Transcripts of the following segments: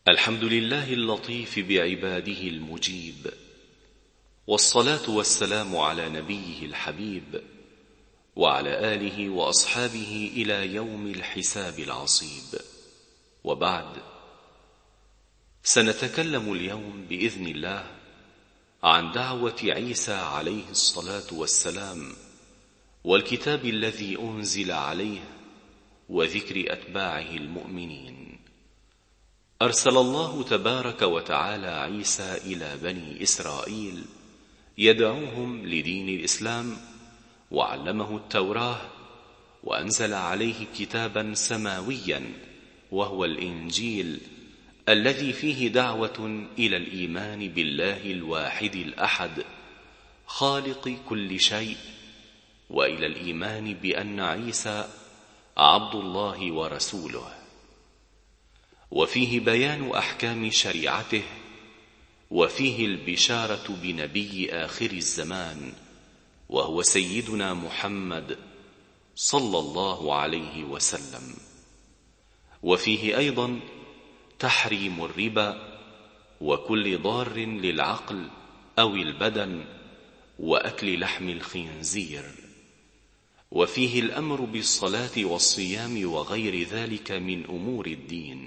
الحمد لله اللطيف بعباده المجيب، والصلاة والسلام على نبيه الحبيب وعلى آله وأصحابه إلى يوم الحساب العصيب. وبعد، سنتكلم اليوم بإذن الله عن دعوة عيسى عليه الصلاة والسلام والكتاب الذي أنزل عليه وذكر أتباعه المؤمنين. أرسل الله تبارك وتعالى عيسى إلى بني إسرائيل يدعوهم لدين الإسلام، وعلمه التوراة، وأنزل عليه كتابا سماويا وهو الإنجيل الذي فيه دعوة إلى الإيمان بالله الواحد الأحد خالق كل شيء، وإلى الإيمان بأن عيسى عبد الله ورسوله، وفيه بيان أحكام شريعته، وفيه البشارة بنبي آخر الزمان وهو سيدنا محمد صلى الله عليه وسلم، وفيه أيضا تحريم الربا وكل ضار للعقل أو البدن وأكل لحم الخنزير، وفيه الأمر بالصلاة والصيام وغير ذلك من أمور الدين.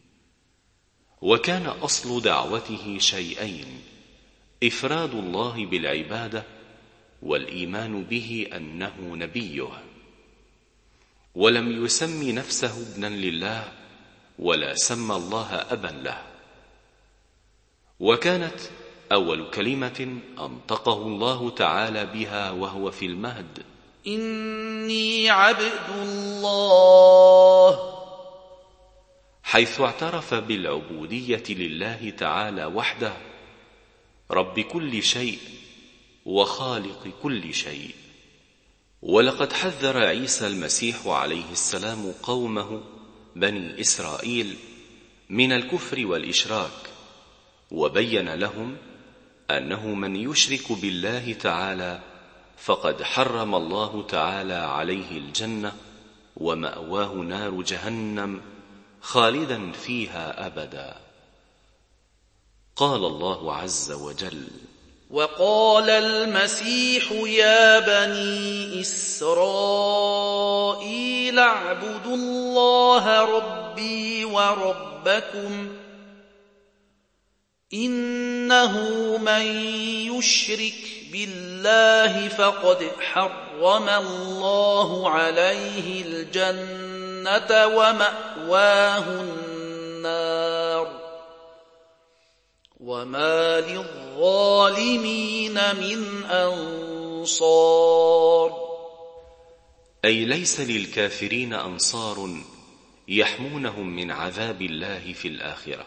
وكان أصل دعوته شيئين: إفراد الله بالعبادة، والإيمان به أنه نبيه، ولم يسمي نفسه ابنا لله ولا سمى الله أبا له. وكانت أول كلمة أنطقه الله تعالى بها وهو في المهد: إني عبد الله، حيث اعترف بالعبودية لله تعالى وحده، رب كل شيء وخالق كل شيء. ولقد حذر عيسى المسيح عليه السلام قومه بني إسرائيل من الكفر والإشراك، وبين لهم أنه من يشرك بالله تعالى فقد حرم الله تعالى عليه الجنة، ومأواه نار جهنم خالدا فيها أبدا. قال الله عز وجل: وقال المسيح يا بني إسرائيل اعبدوا الله ربي وربكم إنه من يشرك بالله فقد حرم الله عليه الجنة ومأواه النار وما للظالمين من أنصار. أي ليس للكافرين أنصار يحمونهم من عذاب الله في الآخرة.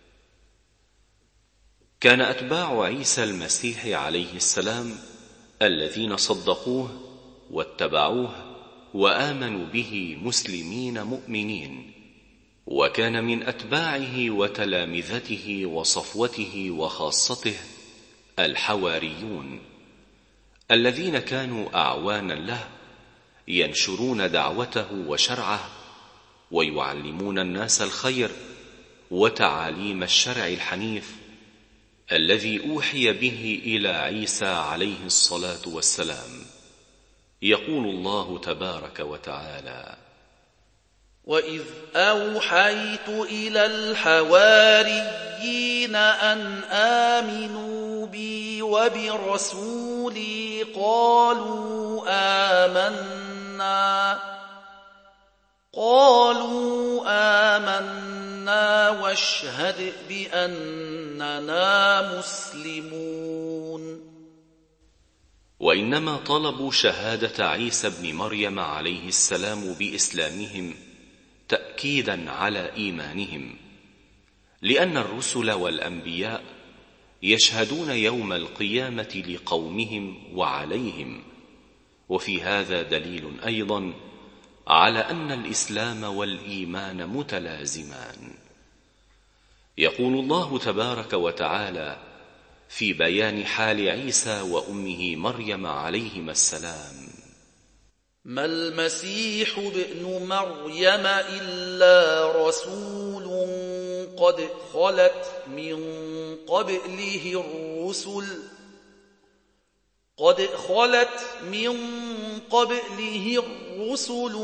كان أتباع عيسى المسيح عليه السلام الذين صدقوه واتبعوه وآمنوا به مسلمين مؤمنين، وكان من أتباعه وتلامذته وصفوته وخاصته الحواريون الذين كانوا أعوانا له، ينشرون دعوته وشرعه، ويعلمون الناس الخير وتعاليم الشرع الحنيف الذي أوحي به إلى عيسى عليه الصلاة والسلام. يقول الله تبارك وتعالى: وإذ أوحيت إلى الحواريين أن آمنوا بي وبرسولي قالوا آمنا واشهد بأننا مسلمون. وإنما طلبوا شهادة عيسى ابن مريم عليه السلام بإسلامهم تأكيدا على إيمانهم، لأن الرسل والأنبياء يشهدون يوم القيامة لقومهم وعليهم. وفي هذا دليل أيضا على أن الإسلام والإيمان متلازمان. يقول الله تبارك وتعالى في بيان حال عيسى وأمه مريم عليهما السلام: ما المسيح ابن مريم إلا رسول قد خلت من قبله الرسل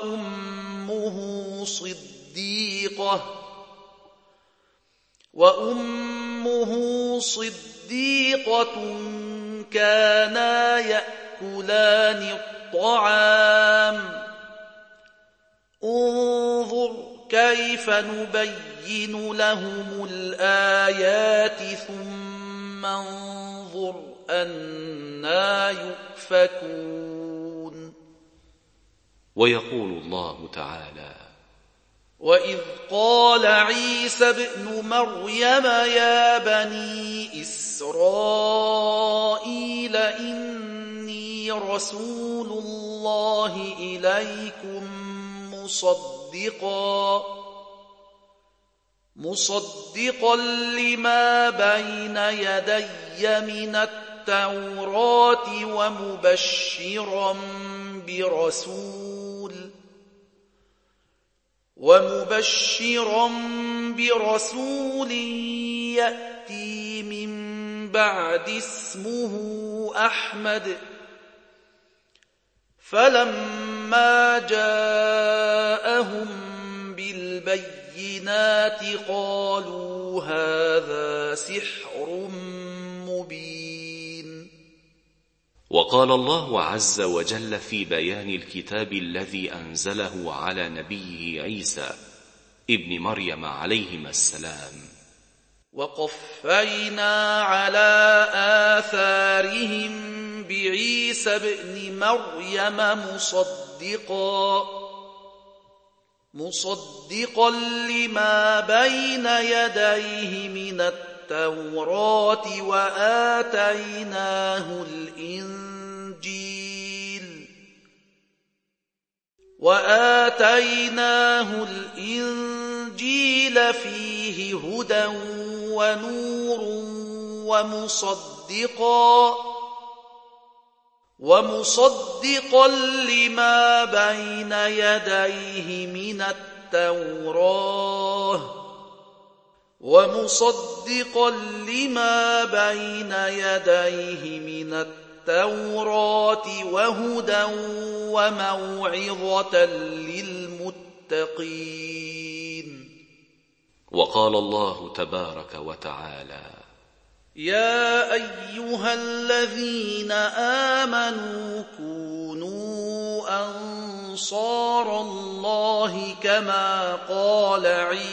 وأمه صديقة كانا يأكلان الطعام انظر كيف نبين لهم الآيات ثم انظر أنى يؤفكون. ويقول الله تعالى: وإذ قال عيسى ابن مريم يا بني إسرائيل إني رسول الله إليكم مصدقا لما بين يدي من التوراة ومبشرا برسول يأتي من بعد اسمه أحمد. فلما جاءهم بالبينات قالوا هذا سحر مبين. وقال الله عز وجل في بيان الكتاب الذي أنزله على نبيه عيسى ابن مريم عليهما السلام: وقفينا على آثارهم بعيسى ابن مريم مصدقا لما بين يديه من التوراة وآتيناه الإنجيل فيه هدى ونور ومصدقا لما بين يديه من التوراة وهدى وموعظة للمتقين. وقال الله تبارك وتعالى: يا أيها الذين آمنوا كونوا أنصار الله كما قال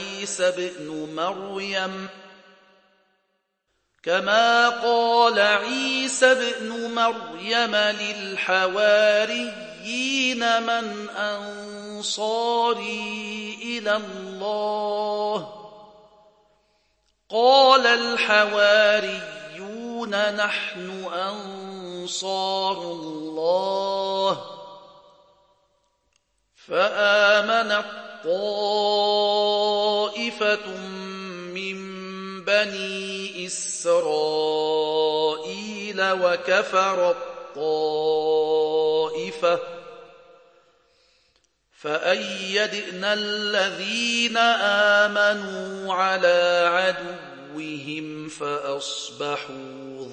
عيسى ابن مريم للحواريين من أنصاري إلى الله؟ قال الحواريون نحن أنصار الله. فآمنت طائفة من بني إسرائيل وكفرت طائفة فأيدنا الذين آمنوا على عدوهم فأصبحوا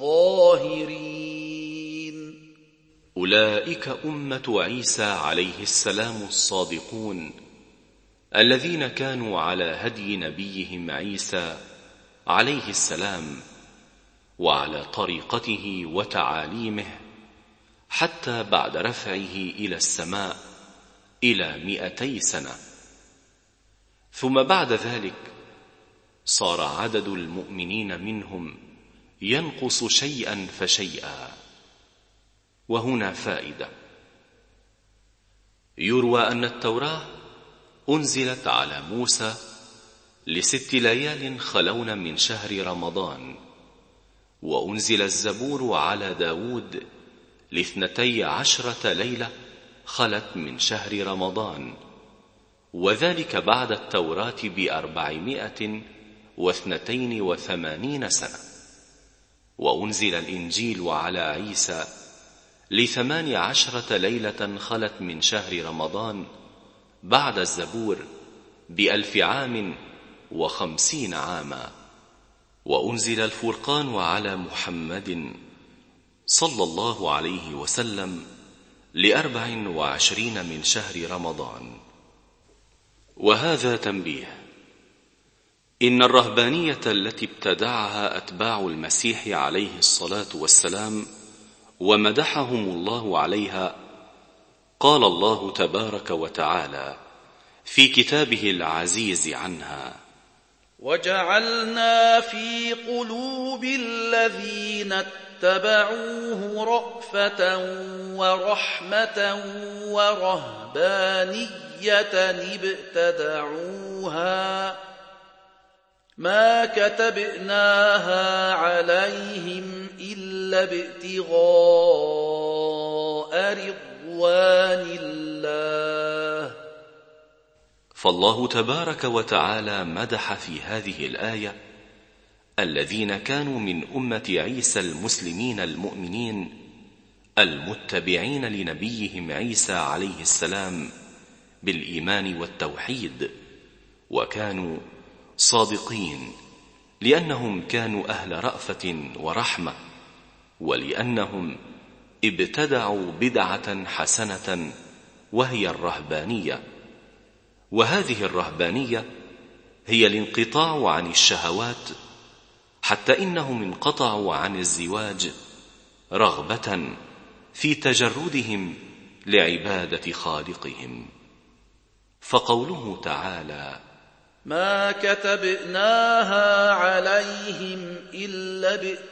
ظاهرين. أولئك أمة عيسى عليه السلام الصادقون الذين كانوا على هدي نبيهم عيسى عليه السلام وعلى طريقته وتعاليمه حتى بعد رفعه إلى السماء إلى 200 سنة. ثم بعد ذلك صار عدد المؤمنين منهم ينقص شيئا فشيئا. وهنا فائدة: يروى أن التوراة أنزلت على موسى ل6 ليال خلون من شهر رمضان، وأنزل الزبور على داود ل12 ليلة خلت من شهر رمضان، وذلك بعد التوراة ب482 سنة. وأنزل الإنجيل على عيسى ل18 ليلة خلت من شهر رمضان بعد الزبور ب1000 عام 50 عاما. وأنزل الفرقان على محمد صلى الله عليه وسلم 24 من شهر رمضان. وهذا تنبيه: إن الرهبانية التي ابتدعها أتباع المسيح عليه الصلاة والسلام ومدحهم الله عليها، قال الله تبارك وتعالى في كتابه العزيز عنها: وجعلنا في قلوب الذين اتبعوه رأفة ورحمة ورهبانية ابتدعوها ما كتبناها عليهم إلا ابتغاء رضوان الله. فالله تبارك وتعالى مدح في هذه الآية الذين كانوا من أمة عيسى المسلمين المؤمنين المتبعين لنبيهم عيسى عليه السلام بالإيمان والتوحيد، وكانوا صادقين لأنهم كانوا أهل رأفة ورحمة، ولأنهم ابتدعوا بدعة حسنة وهي الرهبانية. وهذه الرهبانية هي الانقطاع عن الشهوات، حتى إنهم انقطعوا عن الزواج رغبة في تجردهم لعبادة خالقهم. فقوله تعالى: ما كتبناها عليهم إلا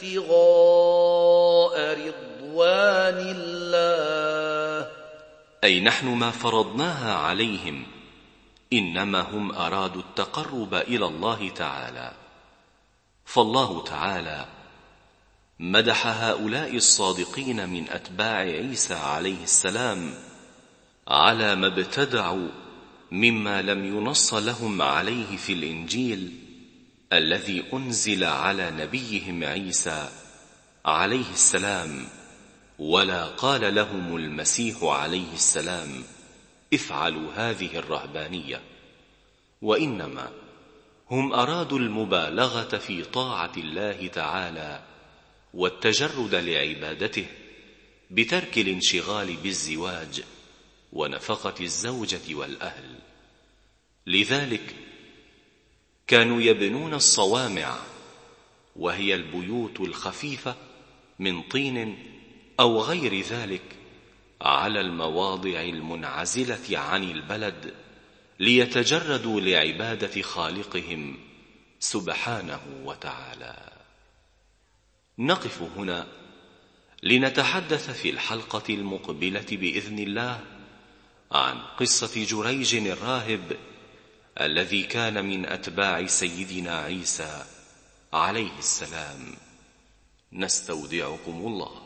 ابتغاء رضوان الله، أي نحن ما فرضناها عليهم، إنما هم أرادوا التقرب إلى الله تعالى. فالله تعالى مدح هؤلاء الصادقين من أتباع عيسى عليه السلام على ما ابتدعوا مما لم ينص لهم عليه في الإنجيل الذي أنزل على نبيهم عيسى عليه السلام، ولا قال لهم المسيح عليه السلام: افعلوا هذه الرهبانية. وإنما هم أرادوا المبالغة في طاعة الله تعالى والتجرد لعبادته بترك الانشغال بالزواج ونفقة الزوجة والأهل. لذلك كانوا يبنون الصوامع، وهي البيوت الخفيفة من طين أو غير ذلك، على المواضع المنعزلة عن البلد ليتجردوا لعبادة خالقهم سبحانه وتعالى. نقف هنا لنتحدث في الحلقة المقبلة بإذن الله عن قصة جريج الراهب الذي كان من أتباع سيدنا عيسى عليه السلام. نستودعكم الله.